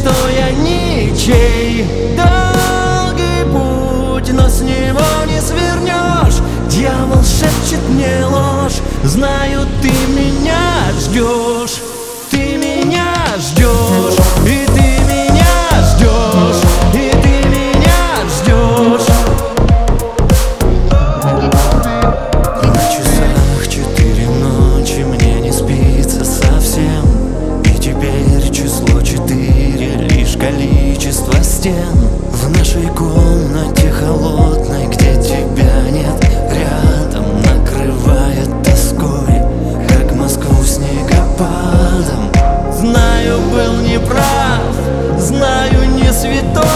что я ничей. Долгий путь, но с него не свернешь. Дьявол шепчет мне ложь. Знаю, ты меня ждешь. Ты меня ждешь. И ты меня ждешь. И ты меня ждешь. На часах 4 ночи, мне не спится совсем. И теперь число 4 лишь количество стен. В нашей комнате холодной, где тебя нет рядом, накрывает тоской, как Москву снегопадом. Знаю, был неправ, знаю, не святой,